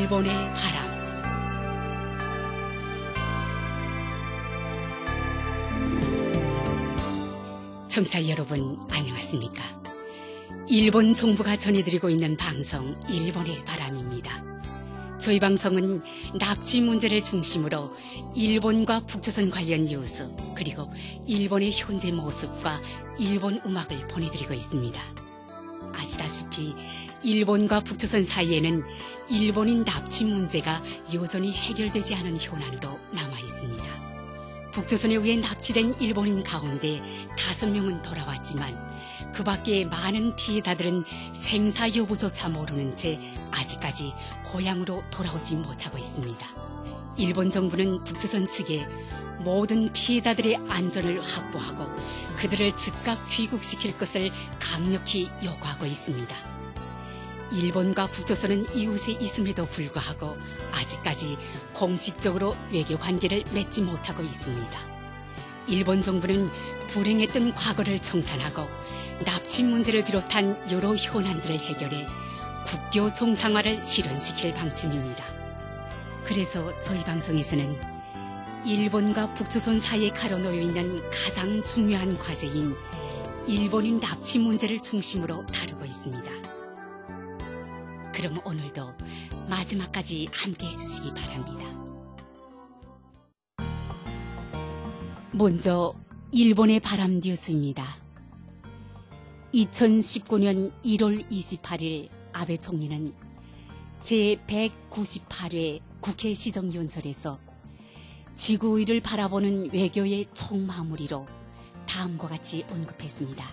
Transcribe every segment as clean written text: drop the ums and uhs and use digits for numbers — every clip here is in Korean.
일본의 바람. 청취자 여러분, 안녕하십니까? 일본 정부가 전해드리고 있는 방송 일본의 바람입니다. 저희 방송은 납치 문제를 중심으로 일본과 북조선 관련 뉴스, 그리고 일본의 현재 모습과 일본 음악을 보내드리고 있습니다. 아시다시피 일본과 북조선 사이에는 일본인 납치 문제가 여전히 해결되지 않은 현안으로 남아 있습니다. 북조선에 의해 납치된 일본인 가운데 5명은 돌아왔지만 그 밖에 많은 피해자들은 생사 여부조차 모르는 채 아직까지 고향으로 돌아오지 못하고 있습니다. 일본 정부는 북조선 측에 모든 피해자들의 안전을 확보하고 그들을 즉각 귀국시킬 것을 강력히 요구하고 있습니다. 일본과 북조선은 이웃에 있음에도 불구하고 아직까지 공식적으로 외교 관계를 맺지 못하고 있습니다. 일본 정부는 불행했던 과거를 청산하고 납치 문제를 비롯한 여러 현안들을 해결해 국교 정상화를 실현시킬 방침입니다. 그래서 저희 방송에서는 일본과 북조선 사이에 가로놓여 있는 가장 중요한 과제인 일본인 납치 문제를 중심으로 다루고 있습니다. 그럼 오늘도 마지막까지 함께 해주시기 바랍니다. 먼저 일본의 바람 뉴스입니다. 2019년 1월 28일 아베 총리는 제198회 국회 시정연설에서 지구위를 바라보는 외교의 총마무리로 다음과 같이 언급했습니다.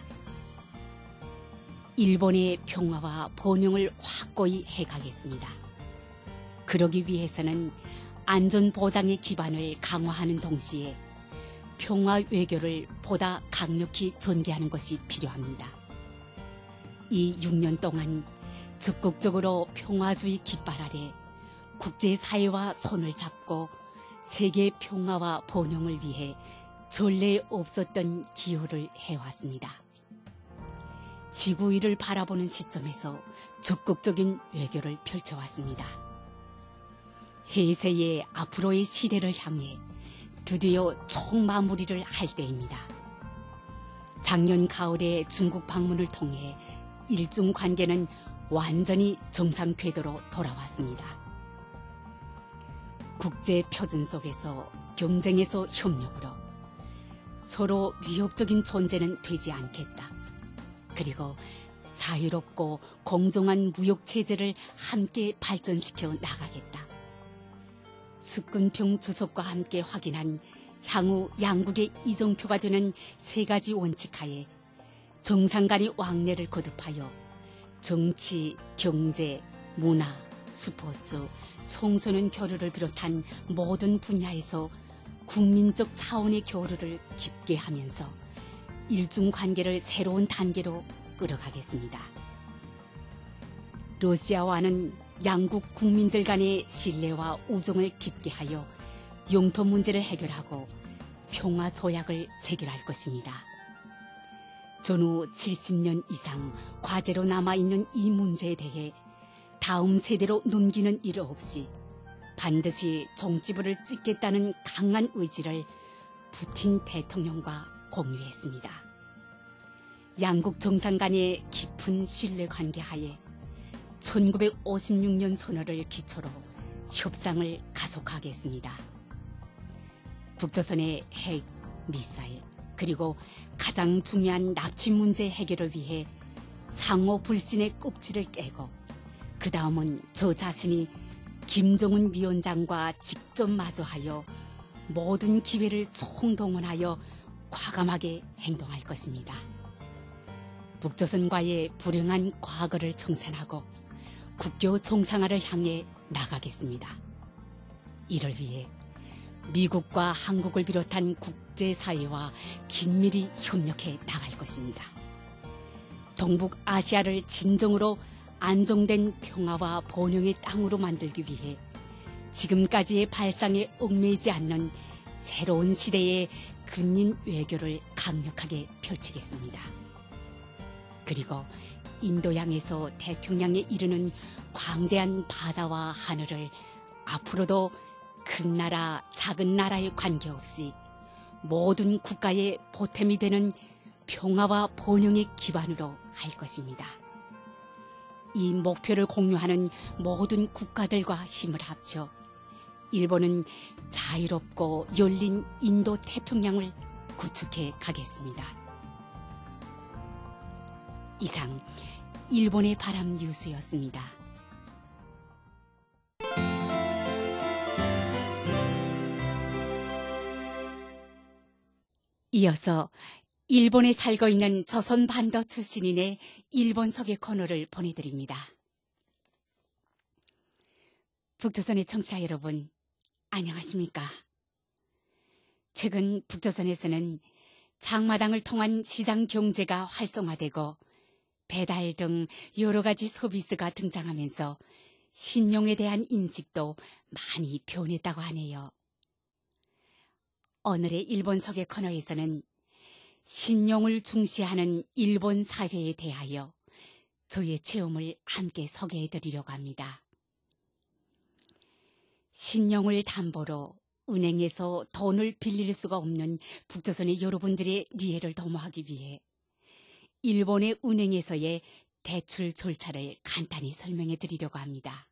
일본의 평화와 번영을 확고히 해가겠습니다. 그러기 위해서는 안전보장의 기반을 강화하는 동시에 평화 외교를 보다 강력히 전개하는 것이 필요합니다. 이 6년 동안 적극적으로 평화주의 깃발 아래 국제사회와 손을 잡고 세계 평화와 번영을 위해 전례 없었던 기여를 해왔습니다. 지구위를 바라보는 시점에서 적극적인 외교를 펼쳐왔습니다. 해세의 앞으로의 시대를 향해 드디어 총마무리를 할 때입니다. 작년 가을에 중국 방문을 통해 일중 관계는 완전히 정상 궤도로 돌아왔습니다. 국제 표준 속에서 경쟁에서 협력으로 서로 위협적인 존재는 되지 않겠다. 그리고 자유롭고 공정한 무역체제를 함께 발전시켜 나가겠다. 습근평 주석과 함께 확인한 향후 양국의 이정표가 되는 3가지 원칙하에 정상 간의 왕래를 거듭하여 정치, 경제, 문화, 스포츠, 청소년 교류를 비롯한 모든 분야에서 국민적 차원의 교류를 깊게 하면서 일중 관계를 새로운 단계로 끌어가겠습니다. 러시아와는 양국 국민들 간의 신뢰와 우정을 깊게 하여 영토 문제를 해결하고 평화 조약을 체결할 것입니다. 전후 70년 이상 과제로 남아있는 이 문제에 대해 다음 세대로 넘기는 일 없이 반드시 종지부를 찍겠다는 강한 의지를 푸틴 대통령과 공유했습니다. 양국 정상 간의 깊은 신뢰관계 하에 1956년 선언을 기초로 협상을 가속하겠습니다. 북조선의 핵, 미사일, 그리고 가장 중요한 납치 문제 해결을 위해 상호 불신의 껍질을 깨고 그 다음은 저 자신이 김정은 위원장과 직접 마주하여 모든 기회를 총동원하여 과감하게 행동할 것입니다. 북조선과의 불행한 과거를 청산하고 국교 정상화를 향해 나가겠습니다. 이를 위해 미국과 한국을 비롯한 국제사회와 긴밀히 협력해 나갈 것입니다. 동북아시아를 진정으로 안정된 평화와 번영의 땅으로 만들기 위해 지금까지의 발상에 얽매이지 않는 새로운 시대의 근린 외교를 강력하게 펼치겠습니다. 그리고 인도양에서 태평양에 이르는 광대한 바다와 하늘을 앞으로도 큰 나라, 작은 나라에 관계없이 모든 국가의 보탬이 되는 평화와 번영의 기반으로 할 것입니다. 이 목표를 공유하는 모든 국가들과 힘을 합쳐 일본은 자유롭고 열린 인도 태평양을 구축해 가겠습니다. 이상 일본의 바람 뉴스였습니다. 이어서 일본에 살고 있는 조선 반도 출신인의 일본 소개 코너를 보내드립니다. 북조선의 청취자 여러분, 안녕하십니까? 최근 북조선에서는 장마당을 통한 시장 경제가 활성화되고 배달 등 여러 가지 서비스가 등장하면서 신용에 대한 인식도 많이 변했다고 하네요. 오늘의 일본 소개 코너에서는 신용을 중시하는 일본 사회에 대하여 저의 체험을 함께 소개해 드리려고 합니다. 신용을 담보로 은행에서 돈을 빌릴 수가 없는 북조선의 여러분들의 리해를 도모하기 위해 일본의 은행에서의 대출 절차를 간단히 설명해 드리려고 합니다.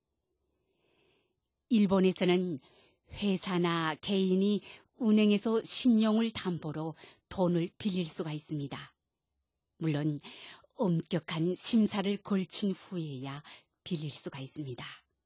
일본에서는 회사나 개인이 은행에서 신용을 담보로 돈을 빌릴 수가 있습니다. 물론 엄격한 심사를 걸친 후에야 빌릴 수가 있습니다.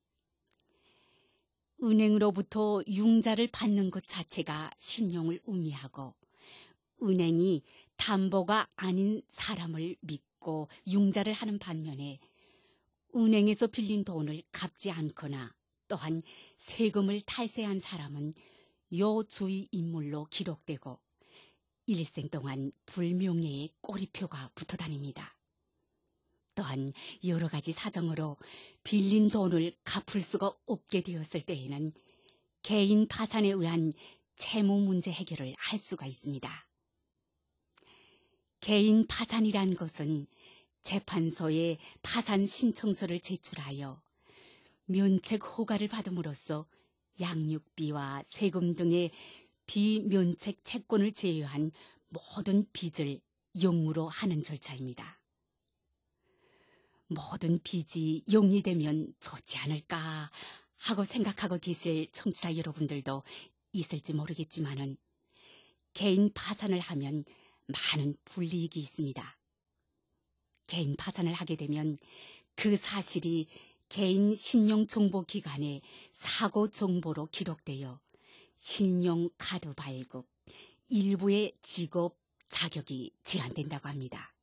은행으로부터 융자를 받는 것 자체가 신용을 의미하고 은행이 담보가 아닌 사람을 믿고 융자를 하는 반면에 은행에서 빌린 돈을 갚지 않거나 또한 세금을 탈세한 사람은 요주의 인물로 기록되고 일생 동안 불명예의 꼬리표가 붙어 다닙니다. 또한 여러 가지 사정으로 빌린 돈을 갚을 수가 없게 되었을 때에는 개인 파산에 의한 채무 문제 해결을 할 수가 있습니다. 개인 파산이란 것은 재판소에 파산 신청서를 제출하여 면책 허가를 받음으로써 양육비와 세금 등의 비면책 채권을 제외한 모든 빚을 영으로 하는 절차입니다. 모든 빚이 영이 되면 좋지 않을까 하고 생각하고 계실 청취자 여러분들도 있을지 모르겠지만은 개인 파산을 하면 많은 불이익이 있습니다. 개인 파산을 하게 되면 그 사실이 개인 신용정보기관의 사고정보로 기록되어 신용카드 발급, 일부의 직업 자격이 제한된다고 합니다.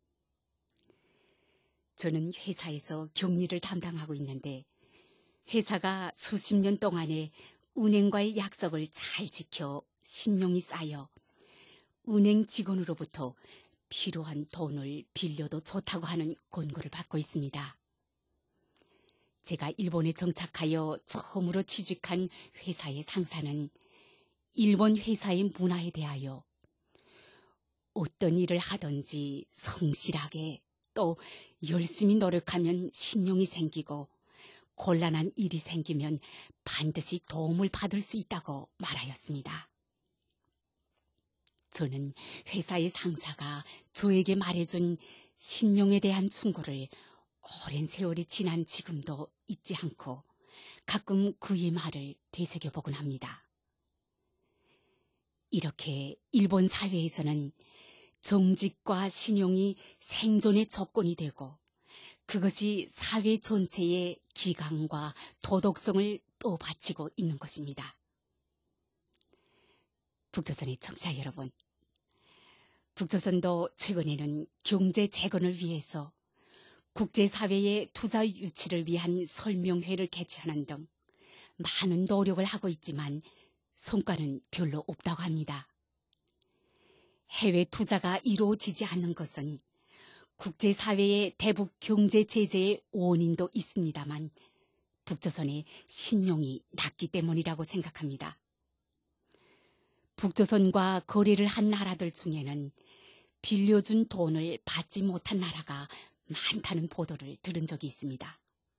저는 회사에서 격리를 담당하고 있는데 회사가 수십 년 동안에 은행과의 약속을 잘 지켜 신용이 쌓여 은행 직원으로부터 필요한 돈을 빌려도 좋다고 하는 권고를 받고 있습니다. 제가 일본에 정착하여 처음으로 취직한 회사의 상사는 일본 회사의 문화에 대하여 어떤 일을 하든지 성실하게 또 열심히 노력하면 신용이 생기고 곤란한 일이 생기면 반드시 도움을 받을 수 있다고 말하였습니다. 저는 회사의 상사가 저에게 말해준 신용에 대한 충고를 오랜 세월이 지난 지금도 잊지 않고 가끔 그의 말을 되새겨보곤 합니다. 이렇게 일본 사회에서는 정직과 신용이 생존의 조건이 되고 그것이 사회 전체의 기강과 도덕성을 또 바치고 있는 것입니다. 북조선의 청취자 여러분, 북조선도 최근에는 경제 재건을 위해서 국제사회의 투자 유치를 위한 설명회를 개최하는 등 많은 노력을 하고 있지만 성과는 별로 없다고 합니다. 해외 투자가 이루어지지 않는 것은 국제사회의 대북 경제 제재의 원인도 있습니다만 북조선의 신용이 낮기 때문이라고 생각합니다. 북조선과 거래를 한 나라들 중에는 빌려준 돈을 받지 못한 나라가 많다는 보도를 들은 적이 있습니다.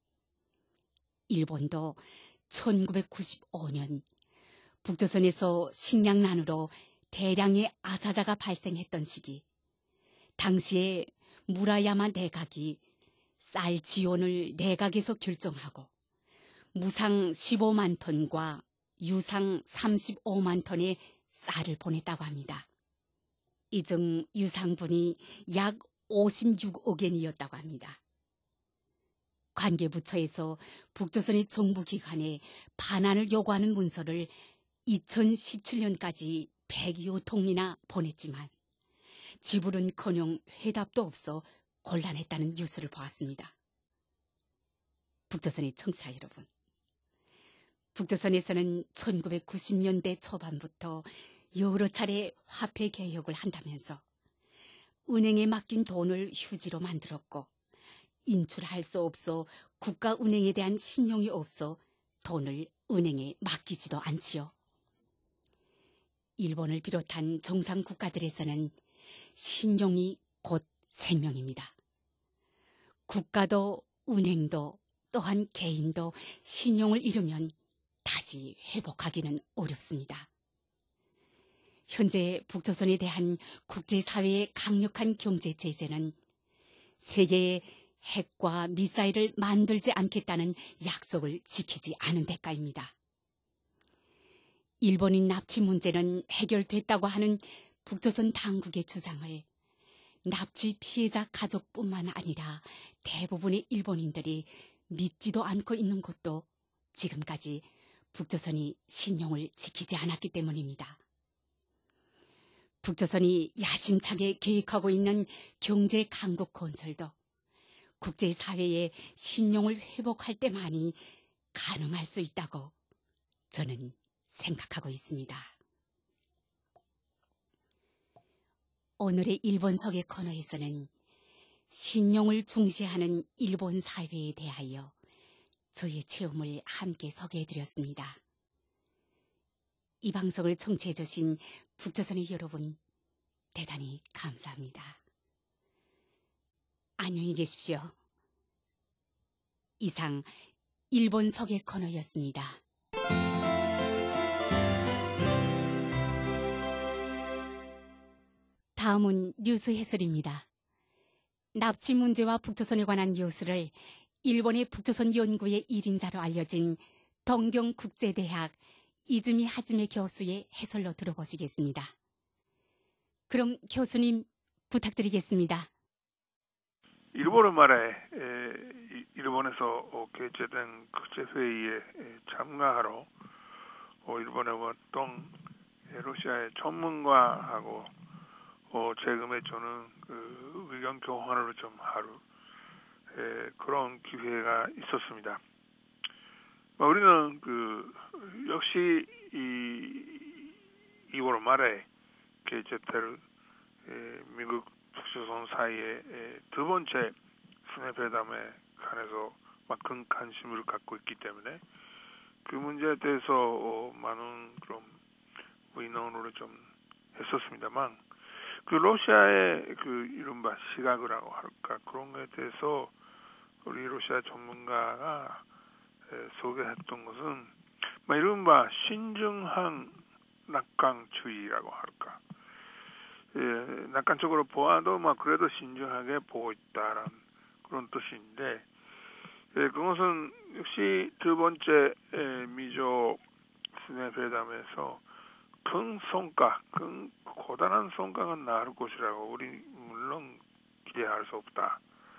일본도 1995년 북조선에서 식량난으로 대량의 아사자가 발생했던 시기, 당시에 무라야마 내각이 쌀 지원을 내각에서 결정하고 무상 15만 톤과 유상 35만 톤의 쌀을 보냈다고 합니다. 이 중 유상분이 약 56억 엔이었다고 합니다. 관계부처에서 북조선의 정부기관에 반환을 요구하는 문서를 2017년까지 100여 통이나 보냈지만 지불은커녕 회답도 없어 곤란했다는 뉴스를 보았습니다. 북조선의 청취자 여러분, 북조선에서는 1990년대 초반부터 여러 차례 화폐 개혁을 한다면서 은행에 맡긴 돈을 휴지로 만들었고 인출할 수 없어 국가은행에 대한 신용이 없어 돈을 은행에 맡기지도 않지요. 일본을 비롯한 정상국가들에서는 신용이 곧 생명입니다. 국가도 은행도 또한 개인도 신용을 잃으면 다시 회복하기는 어렵습니다. 현재 북조선에 대한 국제사회의 강력한 경제 제재는 세계에 핵과 미사일을 만들지 않겠다는 약속을 지키지 않은 대가입니다. 일본인 납치 문제는 해결됐다고 하는 북조선 당국의 주장을 납치 피해자 가족뿐만 아니라 대부분의 일본인들이 믿지도 않고 있는 것도 지금까지 북조선이 신용을 지키지 않았기 때문입니다. 북조선이 야심차게 계획하고 있는 경제 강국 건설도 국제사회의 신용을 회복할 때만이 가능할 수 있다고 저는 생각하고 있습니다. 오늘의 일본석의 코너에서는 신용을 중시하는 일본 사회에 대하여 저의 체험을 함께 소개해드렸습니다. 이 방송을 청취해주신 북조선의 여러분, 대단히 감사합니다. 안녕히 계십시오. 이상 일본석의 코너였습니다. 다음은 뉴스 해설입니다. 납치 문제와 북조선에 관한 뉴스를 일본의 북조선 연구의 1인자로 알려진 동경국제대학 이즈미 하즈메 교수의 해설로 들어보시겠습니다. 그럼 교수님 부탁드리겠습니다. 일본어 말에 일본에서 개최된 국제회의에 참가하러 일본에 왔던 러시아의 전문가하고 제금에 저는 의견 교환을 좀 하루 그런 기회가 있었습니다. 우리는 역시 2월 말에 개최될 미국 북조선 사이의 두 번째 스냅회담에 관해서 큰 관심을 갖고 있기 때문에 그 문제에 대해서 많은 그런 의논을 좀 했었습니다만 러시아의 이른바 시각이라고 할까 그런 것에 대해서 우리 러시아 전문가가 소개했던 것은 이른바 신중한 낙관주의라고 할까. 낙관적으로 보아도 그래도 신중하게 보고 있다라는 그런 뜻인데 그것은 역시 두 번째 미조 스냅회담에서 큰 성과, 큰 고단한 성과가 나올 것이라고 우리 물론 기대할 수 없다.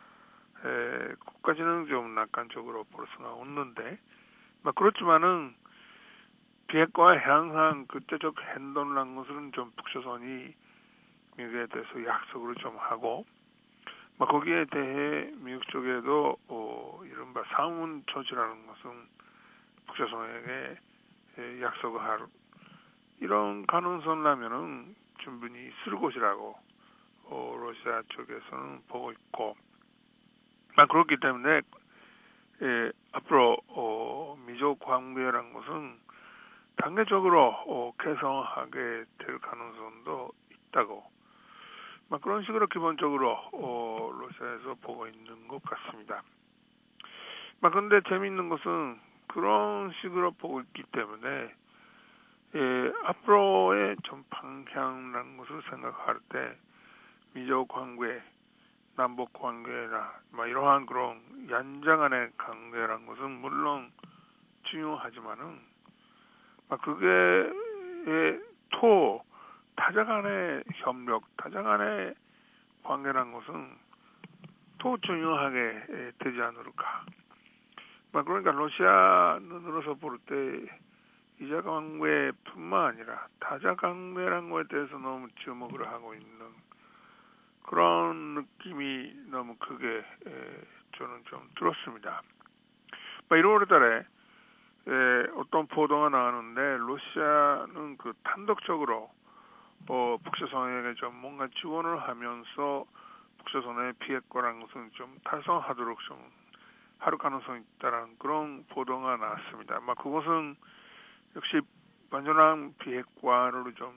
그까지는 좀 낙관적으로 볼 수가 없는데 그렇지만은 비핵화에 향한 구체적 행동이라는 것은 좀 북조선이 미국에 대해서 약속을 좀 하고 거기에 대해 미국 쪽에도 이른바 상훈 조치라는 것은 북조선에게 약속을 할 이런 가능성이라면은 충분히 있을 것이라고 러시아 쪽에서는 보고 있고 그렇기 때문에 앞으로 미조 관계라는 것은 단계적으로 개선하게 될 가능성도 있다고 막 그런 식으로 기본적으로 러시아에서 보고 있는 것 같습니다. 막 근데 재미있는 것은 그런 식으로 보고 있기 때문에 앞으로의 좀 방향이라는 것을 생각할 때 미적 관계, 남북 관계나 막 이러한 그런 연장간의 관계라는 것은 물론 중요하지만은 막 그게 또 타자간의 협력, 타자간의 관계라는 것은 더 중요하게 되지 않을까. 그러니까 러시아 눈으로서 볼 때 이자 관계뿐만 아니라 타자 관계라는 것에 대해서 너무 주목을 하고 있는 그런 느낌이 너무 크게 저는 좀 들었습니다. 1월 달에 어떤 보도가 나왔는데 러시아는 그 단독적으로 북조선에게 좀 뭔가 지원을 하면서 북조선의 비핵화라는 것은 좀 달성하도록 좀 할 가능성이 있다라는 그런 보도가 나왔습니다. 그것은 역시 완전한 비핵화를 좀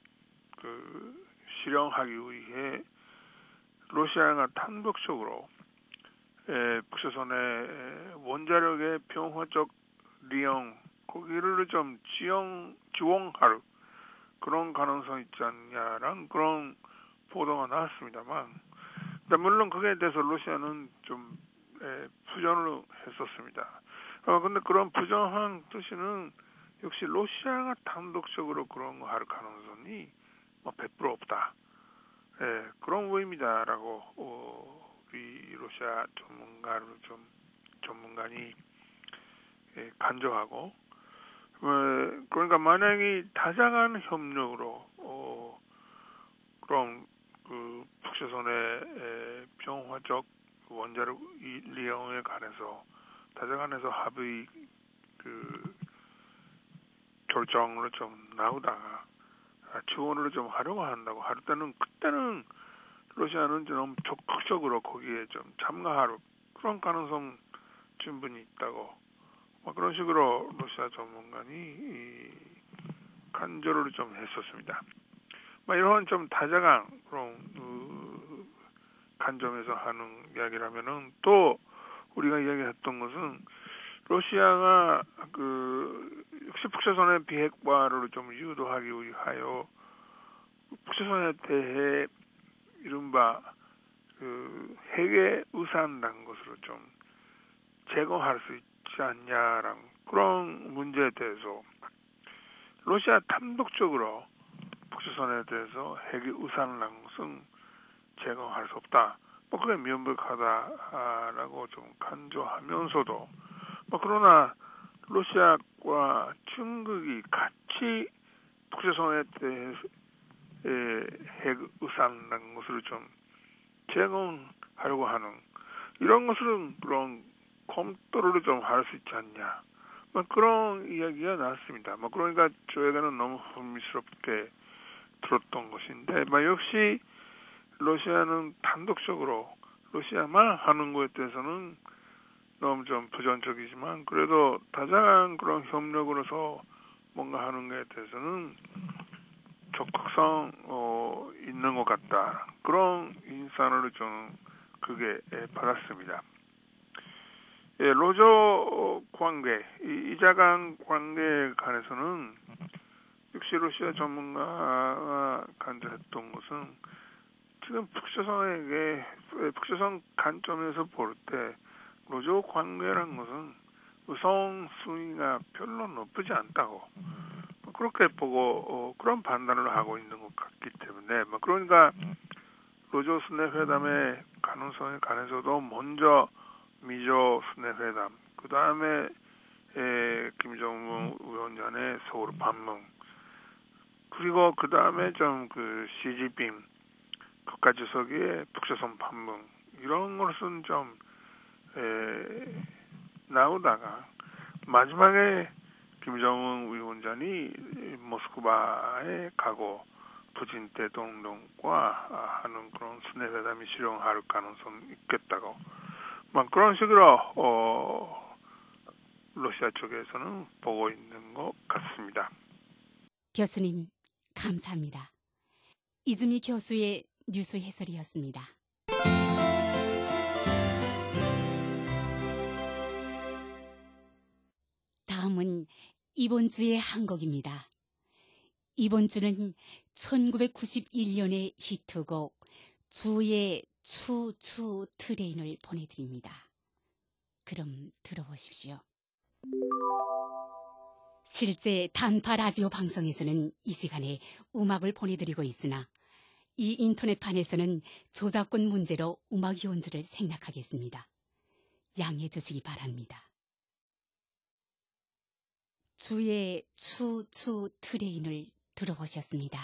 실현하기 위해 러시아가 단독적으로 북조선의 원자력의 평화적 리용 거기를 좀 지원할 그런 가능성이 있지 않냐라는 그런 보도가 나왔습니다만, 물론 그에 대해서 러시아는 좀 부정을 했었습니다. 근데 그런 부정한 뜻은 역시 러시아가 단독적으로 그런 거 할 가능성이 100% 없다. 그런 의미다라고 우리 러시아 전문가니 간주하고, 그러니까 만약에 다자간 협력으로 그럼 그 북조선의 평화적 원자력 리용에 관해서 다자간에서 합의 결정으로 좀 나오다가 지원을 좀 하려고 한다고 할 때는 그때는 러시아는 좀 적극적으로 거기에 좀 참가할 그런 가능성 충분히 있다고 그런 식으로 러시아 전문가니 간절을 좀 했었습니다. 이런 좀 다자간 그런 관점에서 하는 이야기라면은 또 우리가 이야기했던 것은 러시아가 역시 북조선의 비핵화를 좀 유도하기 위하여 북조선에 대해 이른바 핵의 우산이라는 것으로 좀 제거할 수 있지 않냐라는 그런 문제에 대해서 러시아 단독적으로 북조선에 대해서 핵의 우산이라는 것은 제거할 수 없다. 그게 명백하다라고 좀 간주하면서도 그러나 러시아와 중국이 같이 북조선에 대해서 핵 우산이라는 것을 좀 제공하려고 하는 이런 것은 그런 검토를 좀 할 수 있지 않냐. 그런 이야기가 나왔습니다. 그러니까 저에게는 너무 흥미스럽게 들었던 것인데, 역시 러시아는 단독적으로 러시아만 하는 것에 대해서는 너무 좀 부정적이지만 그래도 다자간 그런 협력으로서 뭔가 하는 것에 대해서는 적극성 있는 것 같다. 그런 인상을 좀 그게 받았습니다. 로저 관계, 이자간 관계에 관해서는 역시 러시아 전문가가 간주했던 것은 지금 북조선 관점에서 볼 때 로저 관계라는 것은 우선순위가 별로 높지 않다고 그렇게 보고 그런 판단을 하고 있는 것 같기 때문에 그러니까 로저 순회 회담의 가능성에 관해서도 먼저 미조 순회 회담, 그 다음에 김정은 위원장의 서울 방문, 그리고 그 다음에 좀 시진핑 국가주석의 북조선 방문 이런 것은 좀 나오다가 마지막에 김정은 위원장이 모스크바에 가고 푸틴 대통령과 하는 그런 순회 회담이 실현할 가능성이 있겠다고 그런 식으로 러시아 쪽에서는 보고 있는 것 같습니다. 교수님, 감사합니다. 이즈미 교수의 뉴스 해설이었습니다. 다음은 이번 주의 한 곡입니다. 이번 주는 1991년의 히트곡 주의 추추 트레인을 보내드립니다. 그럼 들어보십시오. 실제 단파 라디오 방송에서는 이 시간에 음악을 보내드리고 있으나 이 인터넷판에서는 저작권 문제로 음악 연주를 생략하겠습니다. 양해해 주시기 바랍니다. 주의 추추 트레인을 들어보셨습니다.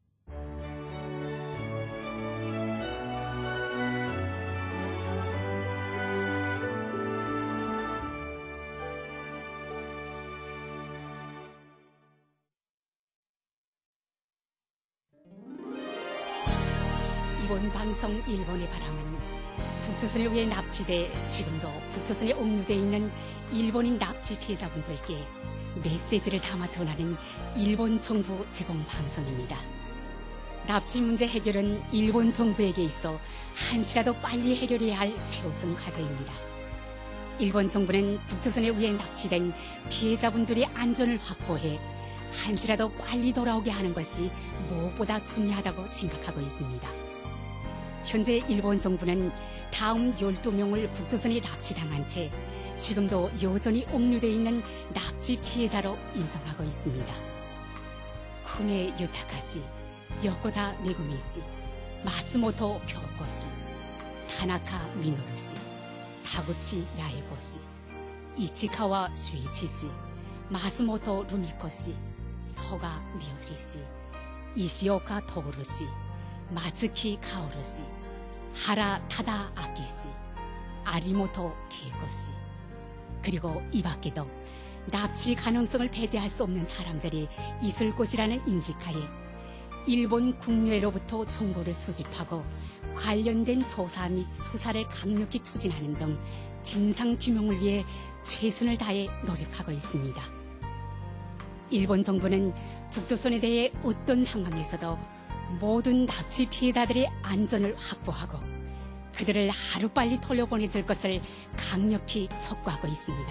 이번 방송 일본의 바람은 북조선에 의해 납치돼 지금도 북조선에 옥류돼 있는 일본인 납치 피해자분들께 메시지를 담아 전하는 일본 정부 제공 방송입니다. 납치 문제 해결은 일본 정부에게 있어 한시라도 빨리 해결해야 할 최우선 과제입니다. 일본 정부는 북조선에 의해 납치된 피해자분들의 안전을 확보해 한시라도 빨리 돌아오게 하는 것이 무엇보다 중요하다고 생각하고 있습니다. 현재 일본 정부는 다음 12명을 북조선에 납치당한 채 지금도 여전히 옥류되어 있는 납치 피해자로 인정하고 있습니다. 쿠메 유타카시, 요코다 메구미씨, 마츠모토 교코씨, 타나카 미노루씨, 타구치 야에고씨, 이치카와 슈이치씨, 마츠모토 루미코씨, 서가 미요시씨, 이시오카 토루씨, 마츠키 카오루씨, 하라 타다 아키씨, 아리모토 케이고씨, 그리고 이 밖에도 납치 가능성을 배제할 수 없는 사람들이 있을 곳이라는 인식하에 일본 국내로부터 정보를 수집하고 관련된 조사 및 수사를 강력히 추진하는 등 진상규명을 위해 최선을 다해 노력하고 있습니다. 일본 정부는 북조선에 대해 어떤 상황에서도 모든 납치 피해자들의 안전을 확보하고 그들을 하루빨리 돌려보내줄 것을 강력히 촉구하고 있습니다.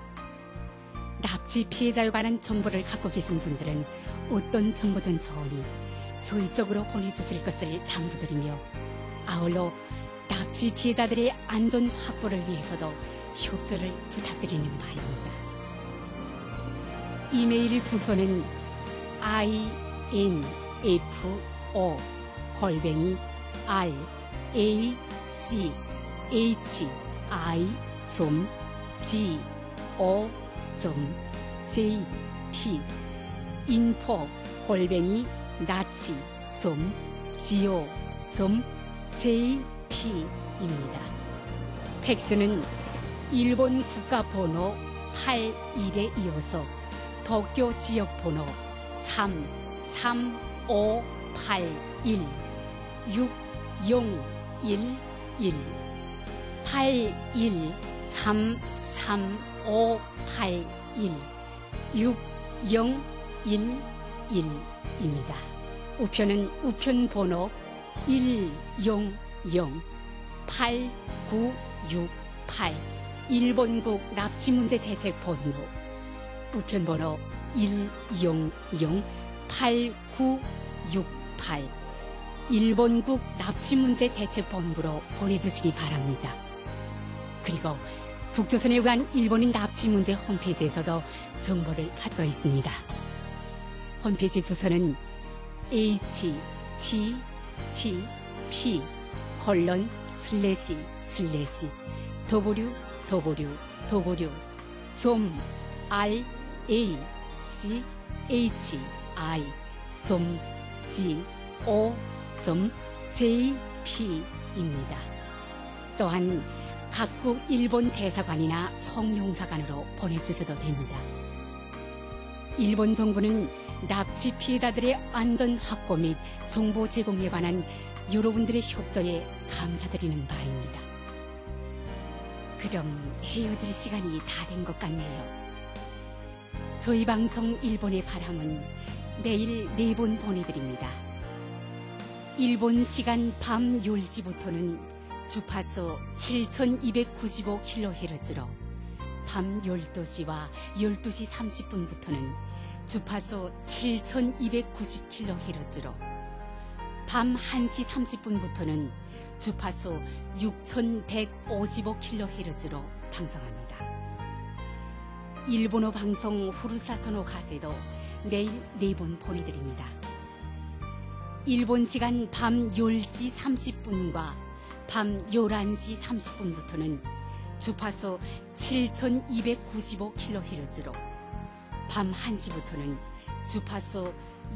납치 피해자에 관한 정보를 갖고 계신 분들은 어떤 정보든 좋으니 저희 쪽으로 보내주실 것을 당부드리며 아울러 납치 피해자들의 안전 확보를 위해서도 협조를 부탁드리는 바입니다. 이메일 주소는 info@rachi.go.jp info@rachi.go.jp입니다. 팩스는 일본 국가번호 81에 이어서 도쿄 지역번호 33581 6011 81333581 6011입니다. 우편은 우편번호 1008968 일본국 납치문제대책본부 우편번호 1008968 일본국 납치문제대책본부로 보내주시기 바랍니다. 그리고 북조선에 의한 일본인 납치문제 홈페이지에서도 정보를 받고 있습니다. 홈페이지 주소는 www.raci.go.jp입니다. 또한 각국 일본 대사관이나 송용사관으로 보내주셔도 됩니다. 일본 정부는 납치 피해자들의 안전 확보 및 정보 제공에 관한 여러분들의 협조에 감사드리는 바입니다. 그럼 헤어질 시간이 다 된 것 같네요. 저희 방송 일본의 바람은 매일 4번 보내드립니다. 일본 시간 밤 10시부터는 주파수 7295kHz로 밤 12시와 12시 30분부터는 주파수 7290kHz로 밤 1시 30분부터는 주파수 6155kHz로 방송합니다. 일본어 방송 후루사토노 가제도 내일 4번 보내드립니다. 일본 시간 밤 10시 30분과 밤 11시 30분부터는 주파수 7295kHz로 밤 1시부터는 주파수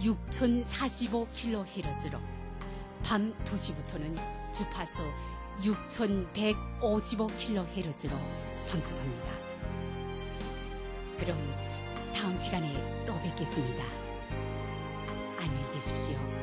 6045kHz로 밤 2시부터는 주파수 6155kHz로 방송합니다. 그럼 다음 시간에 또 뵙겠습니다. 안녕히 계십시오.